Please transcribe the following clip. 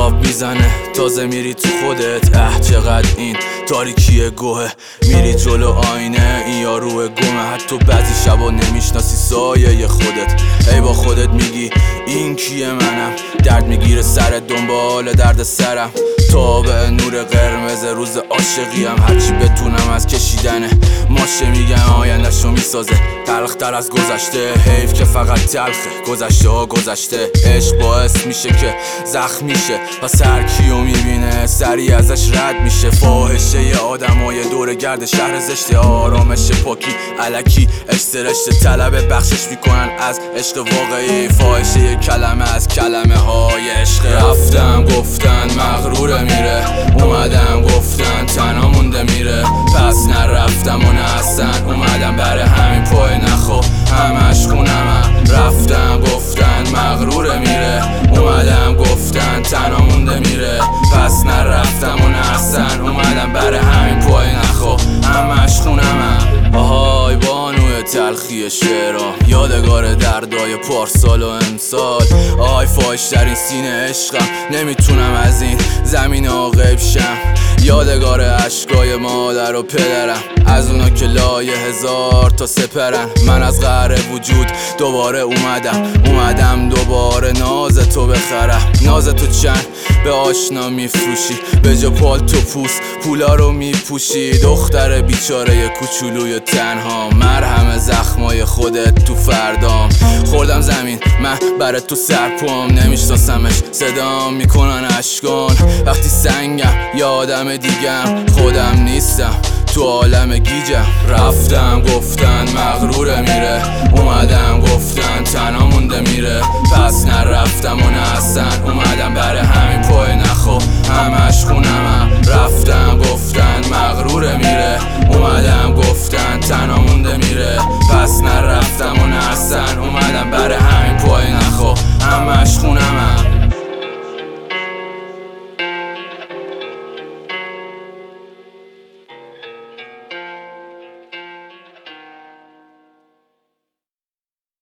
آب میزنه تازه میری تو خودت. چقدر این تاریکیه گوه، میری جلو آینه این یاروه گمه. حتی بعضی شبا نمیشناسی سایه خودت. ای با خودت میگی این کیه منم، درد میگیره سرت دنبال درد سرم. تابع نور قرمز روز عاشقیم، هرچی بتونم از کشیدنه ماشه میگم آیندهشو میسازه تلختر از گذشته. حیف که فقط تلخه گذشته ها گذشته. عشق باعث میشه که زخم میشه پس هر کیو میبینه سریع ازش رد میشه. فاحشه ی آدمای دور گرد شهر زشته، آرامش پاکی الکی اشترشته. طلب بخشش میکنن از عشق واقعی، فاحشه ی کلمه از کلمه های عشق. رفتم گفتن مغروره میره، اومدم گفتن تنها مونده میره. پس نرفتم و نه اصلا اومدم، برای همین پای نخو همش خونمم. رفتم گفتن مغروره میره، اومدم گفتن تنها مونده میره. پس نرفتم و نه اصلا اومدم، برای همین پای نخو همش خونمم. آهای بانوی تلخی شعرام، یادگار دردای پارسال و امسال. آهای فاحش در این سینه عشقم، نمیتونم از این زمین غیب شم. یادگار عشقای مادر و پدرم، از اونا که لایه 1000 تا سپرن. من از قعر وجود دوباره اومدم دوباره ناز تو بخرم. ناز تو چند به آشنا میفروشی، به جا پالتو پوست پولا رو میپوشی. دختر بیچاره کوچولوی تنها، مرهم زخمای خودت تو فردام. خوردم زمین من برای تو سرپام، نمیشناسمش صدام میکنن اشکان. وقتی سنگم یا آدم دیگم خودم نیستم تو عالم گیجم. رفتم گفتن مغروره میره، اومدم گفتن تنها مونده میره. پس نرفتم و نه اصلا اومدم، برای همین پای نخو همش خونم.